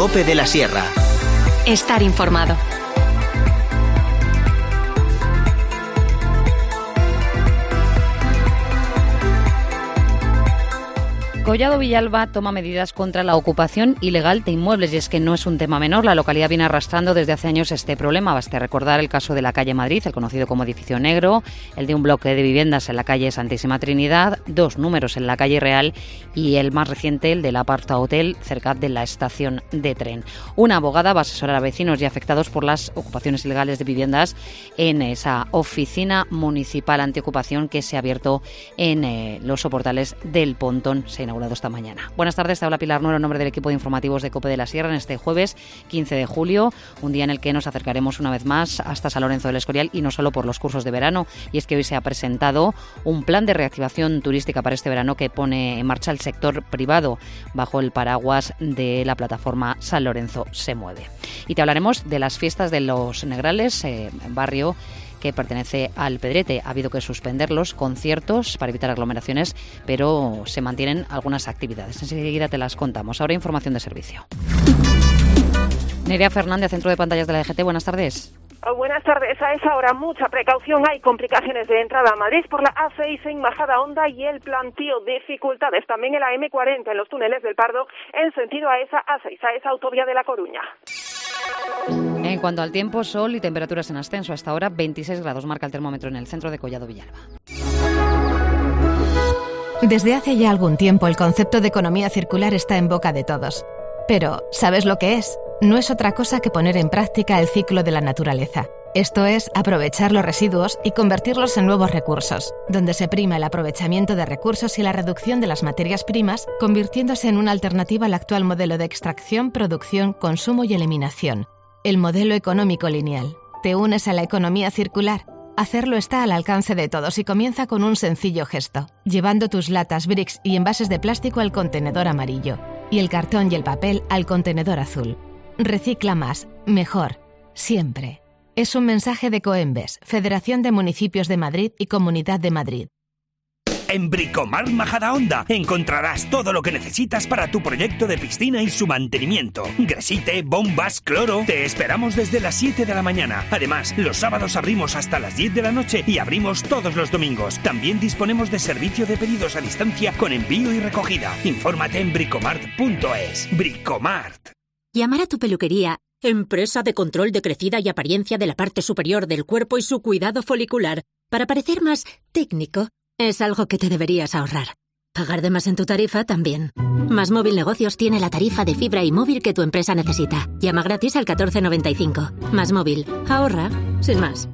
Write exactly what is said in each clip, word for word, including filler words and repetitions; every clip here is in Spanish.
COPE de la Sierra. Estar informado. Collado Villalba toma medidas contra la ocupación ilegal de inmuebles y es que no es un tema menor. La localidad viene arrastrando desde hace años este problema. Basta recordar el caso de la calle Madrid, el conocido como Edificio Negro, el de un bloque de viviendas en la calle Santísima Trinidad, dos números en la calle Real y el más reciente, el del Aparta Hotel, cerca de la estación de tren. Una abogada va a asesorar a vecinos y afectados por las ocupaciones ilegales de viviendas en esa oficina municipal antiocupación que se ha abierto en eh, los soportales del Pontón. Se inaugurado esta mañana. Buenas tardes, te habla Pilar Nuero en nombre del equipo de informativos de COPE de la Sierra en este jueves quince de julio, un día en el que nos acercaremos una vez más hasta San Lorenzo del Escorial y no solo por los cursos de verano, y es que hoy se ha presentado un plan de reactivación turística para este verano que pone en marcha el sector privado bajo el paraguas de la plataforma San Lorenzo se mueve. Y te hablaremos de las fiestas de los Negrales, eh, barrio que pertenece al Pedrete. Ha habido que suspender los conciertos para evitar aglomeraciones, pero se mantienen algunas actividades. Enseguida te las contamos. Ahora información de servicio. Nerea Fernández, Centro de Pantallas de la D G T. Buenas tardes. Oh, buenas tardes. A esa hora mucha precaución. Hay complicaciones de entrada a Madrid por la A seis en Majadahonda y el plantío. Dificultades también en la eme cuarenta en los túneles del Pardo en sentido a esa A seis, a esa autovía de La Coruña. En cuanto al tiempo, sol y temperaturas en ascenso. Hasta ahora veintiséis grados marca el termómetro en el centro de Collado Villalba. Desde hace ya algún tiempo el concepto de economía circular está en boca de todos. Pero, ¿sabes lo que es? No es otra cosa que poner en práctica el ciclo de la naturaleza. Esto es aprovechar los residuos y convertirlos en nuevos recursos, donde se prima el aprovechamiento de recursos y la reducción de las materias primas, convirtiéndose en una alternativa al actual modelo de extracción, producción, consumo y eliminación. El modelo económico lineal. ¿Te unes a la economía circular? Hacerlo está al alcance de todos y comienza con un sencillo gesto, llevando tus latas, bricks y envases de plástico al contenedor amarillo y el cartón y el papel al contenedor azul. Recicla más, mejor, siempre. Es un mensaje de Coembes, Federación de Municipios de Madrid y Comunidad de Madrid. En Bricomart Majadahonda encontrarás todo lo que necesitas para tu proyecto de piscina y su mantenimiento. Gresite, bombas, cloro. Te esperamos desde las siete de la mañana. Además, los sábados abrimos hasta las diez de la noche y abrimos todos los domingos. También disponemos de servicio de pedidos a distancia con envío y recogida. Infórmate en bricomart punto es. Bricomart. Llamar a tu peluquería, empresa de control de crecida y apariencia de la parte superior del cuerpo y su cuidado folicular, para parecer más técnico, es algo que te deberías ahorrar. Pagar de más en tu tarifa también. Más Móvil Negocios tiene la tarifa de fibra y móvil que tu empresa necesita. Llama gratis al catorce noventa y cinco. Más Móvil. Ahorra sin más.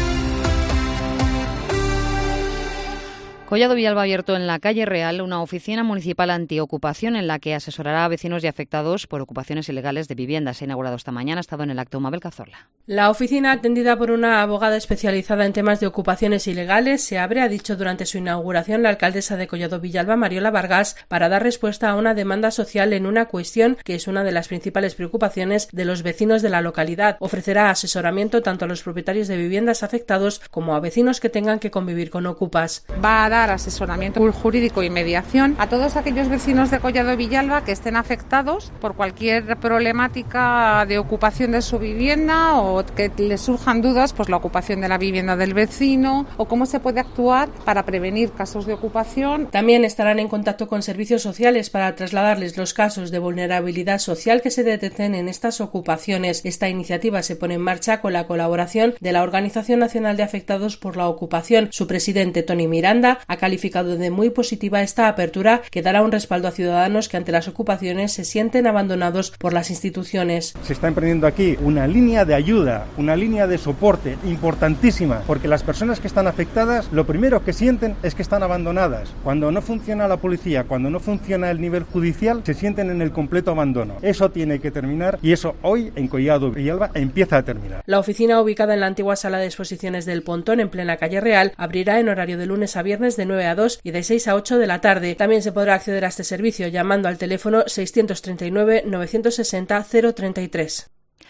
Collado Villalba ha abierto en la calle Real una oficina municipal antiocupación en la que asesorará a vecinos y afectados por ocupaciones ilegales de viviendas. Se ha inaugurado esta mañana, ha estado en el acto Mabel Cazorla. La oficina, atendida por una abogada especializada en temas de ocupaciones ilegales, se abre, ha dicho durante su inauguración la alcaldesa de Collado Villalba, Mariola Vargas, para dar respuesta a una demanda social en una cuestión que es una de las principales preocupaciones de los vecinos de la localidad. Ofrecerá asesoramiento tanto a los propietarios de viviendas afectados como a vecinos que tengan que convivir con ocupas. Va a dar asesoramiento jurídico y mediación a todos aquellos vecinos de Collado Villalba que estén afectados por cualquier problemática de ocupación de su vivienda o que les surjan dudas, pues la ocupación de la vivienda del vecino o cómo se puede actuar para prevenir casos de ocupación. También estarán en contacto con servicios sociales para trasladarles los casos de vulnerabilidad social que se detecten en estas ocupaciones. Esta iniciativa se pone en marcha con la colaboración de la Organización Nacional de Afectados por la Ocupación. Su presidente, Toni Miranda, ha calificado de muy positiva esta apertura que dará un respaldo a ciudadanos que ante las ocupaciones se sienten abandonados por las instituciones. Se está emprendiendo aquí una línea de ayuda, una línea de soporte importantísima, porque las personas que están afectadas lo primero que sienten es que están abandonadas. Cuando no funciona la policía, cuando no funciona el nivel judicial, se sienten en el completo abandono. Eso tiene que terminar y eso hoy en Collado Villalba empieza a terminar. La oficina, ubicada en la antigua sala de exposiciones del Pontón en plena calle Real, abrirá en horario de lunes a viernes de nueve a dos y de seis a ocho de la tarde. También se podrá acceder a este servicio llamando al teléfono seiscientos treinta y nueve novecientos sesenta cero treinta y tres.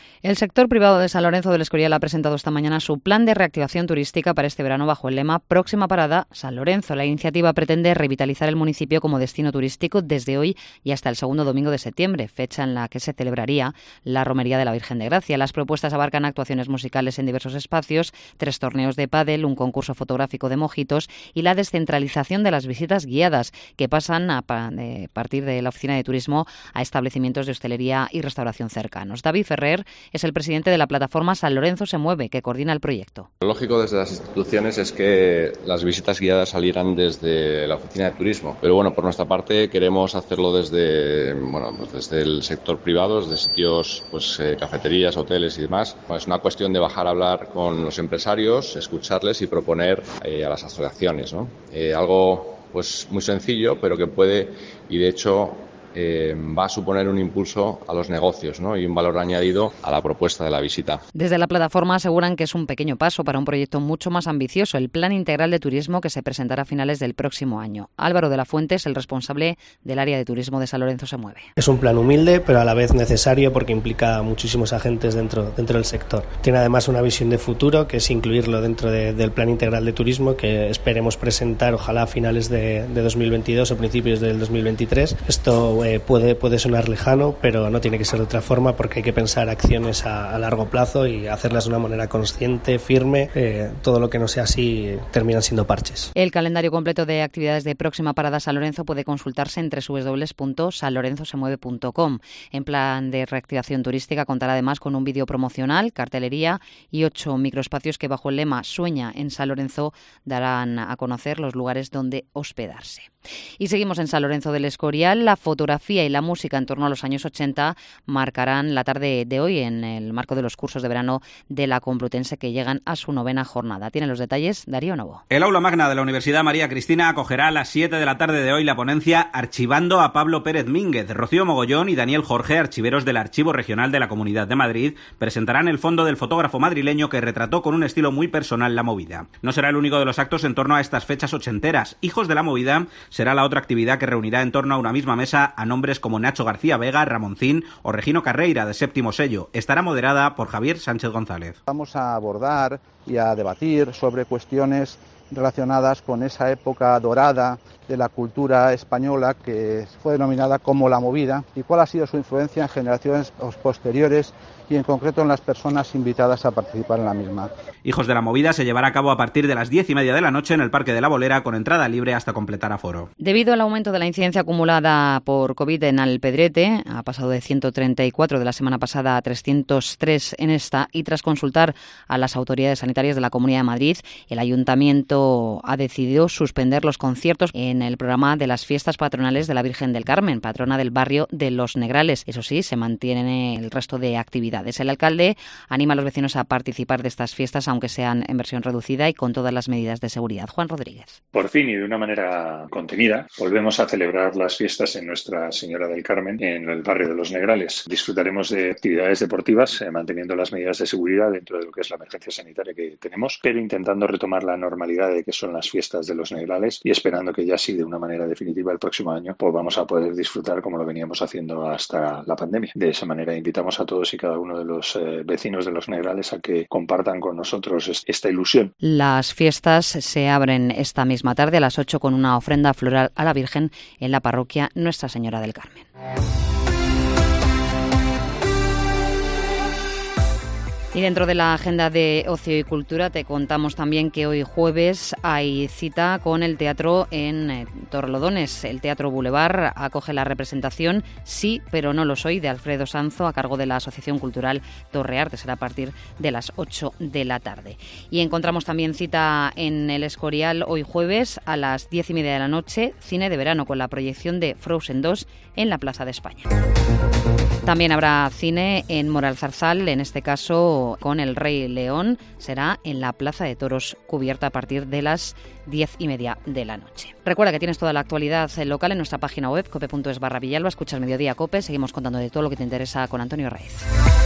El sector privado de San Lorenzo del Escorial ha presentado esta mañana su plan de reactivación turística para este verano bajo el lema Próxima parada, San Lorenzo. La iniciativa pretende revitalizar el municipio como destino turístico desde hoy y hasta el segundo domingo de septiembre, fecha en la que se celebraría la Romería de la Virgen de Gracia. Las propuestas abarcan actuaciones musicales en diversos espacios, tres torneos de pádel, un concurso fotográfico de mojitos y la descentralización de las visitas guiadas, que pasan a partir de la oficina de turismo a establecimientos de hostelería y restauración cercanos. David Ferrer es el presidente de la plataforma San Lorenzo se mueve, que coordina el proyecto. Lo lógico desde las instituciones es que las visitas guiadas salieran desde la oficina de turismo, pero bueno, por nuestra parte queremos hacerlo desde, bueno, pues desde el sector privado, desde sitios, pues eh, cafeterías, hoteles y demás. Bueno, es una cuestión de bajar a hablar con los empresarios, escucharles y proponer eh, a las asociaciones, ¿no? Eh, algo pues muy sencillo, pero que puede, y de hecho Eh, va a suponer un impulso a los negocios, ¿no? Y un valor añadido a la propuesta de la visita. Desde la plataforma aseguran que es un pequeño paso para un proyecto mucho más ambicioso, el Plan Integral de Turismo, que se presentará a finales del próximo año. Álvaro de la Fuente es el responsable del área de turismo de San Lorenzo se mueve. Es un plan humilde, pero a la vez necesario porque implica a muchísimos agentes dentro, dentro del sector. Tiene además una visión de futuro, que es incluirlo dentro de, del Plan Integral de Turismo, que esperemos presentar ojalá a finales de, de dos mil veintidós o principios del dos mil veintitrés. Esto Eh, puede, puede sonar lejano, pero no tiene que ser de otra forma porque hay que pensar acciones a, a largo plazo y hacerlas de una manera consciente, firme. Eh, todo lo que no sea así terminan siendo parches. El calendario completo de actividades de Próxima Parada San Lorenzo puede consultarse en doble u doble u doble u punto san lorenzo se mueve punto com. En plan de reactivación turística contará además con un vídeo promocional, cartelería y ocho microespacios que bajo el lema Sueña en San Lorenzo darán a conocer los lugares donde hospedarse. Y seguimos en San Lorenzo del Escorial. La fotografía y la música en torno a los años ochenta marcarán la tarde de hoy en el marco de los cursos de verano de la Complutense, que llegan a su novena jornada. Tienen los detalles Darío Novo. El aula magna de la Universidad María Cristina acogerá a las siete de la tarde de hoy la ponencia Archivando a Pablo Pérez Mínguez. Rocío Mogollón y Daniel Jorge, archiveros del Archivo Regional de la Comunidad de Madrid, presentarán el fondo del fotógrafo madrileño que retrató con un estilo muy personal la movida. No será el único de los actos en torno a estas fechas ochenteras. Hijos de la Movida será la otra actividad que reunirá en torno a una misma mesa a nombres como Nacho García Vega, Ramoncín o Regino Carreira, de Séptimo Sello. Estará moderada por Javier Sánchez González. Vamos a abordar y a debatir sobre cuestiones relacionadas con esa época dorada de la cultura española que fue denominada como la movida y cuál ha sido su influencia en generaciones posteriores y en concreto en las personas invitadas a participar en la misma. Hijos de la Movida se llevará a cabo a partir de las diez y media de la noche en el Parque de la Bolera, con entrada libre hasta completar aforo. Debido al aumento de la incidencia acumulada por COVID en Alpedrete, ha pasado de ciento treinta y cuatro de la semana pasada a trescientos tres en esta, y tras consultar a las autoridades sanitarias de la Comunidad de Madrid, el Ayuntamiento ha decidido suspender los conciertos en el programa de las fiestas patronales de la Virgen del Carmen, patrona del barrio de Los Negrales. Eso sí, se mantiene el resto de actividades. El alcalde anima a los vecinos a participar de estas fiestas, aunque sean en versión reducida y con todas las medidas de seguridad. Juan Rodríguez. Por fin y de una manera contenida, volvemos a celebrar las fiestas en Nuestra Señora del Carmen, en el barrio de Los Negrales. Disfrutaremos de actividades deportivas, eh, manteniendo las medidas de seguridad dentro de lo que es la emergencia sanitaria que tenemos, pero intentando retomar la normalidad de que son las fiestas de Los Negrales y esperando que ya sí, de una manera definitiva, el próximo año pues vamos a poder disfrutar como lo veníamos haciendo hasta la pandemia. De esa manera invitamos a todos y cada uno de los eh, vecinos de Los Negrales a que compartan con nosotros esta ilusión. Las fiestas se abren esta misma tarde a las ocho con una ofrenda floral a la Virgen en la parroquia Nuestra Señora del Carmen. Y dentro de la agenda de ocio y cultura te contamos también que hoy jueves hay cita con el teatro en eh, Torrelodones. El Teatro Boulevard acoge la representación Sí, pero no lo soy, de Alfredo Sanzo, a cargo de la Asociación Cultural Torrearte. Será a partir de las ocho de la tarde. Y encontramos también cita en el Escorial hoy jueves a las diez y media de la noche, cine de verano con la proyección de Frozen dos en la Plaza de España. También habrá cine en Moralzarzal, en este caso con El Rey León. Será en la Plaza de Toros, cubierta a partir de las diez y media de la noche. Recuerda que tienes toda la actualidad local en nuestra página web, cope punto es barra Villalba. Escuchas Mediodía Cope. Seguimos contando de todo lo que te interesa con Antonio Raiz.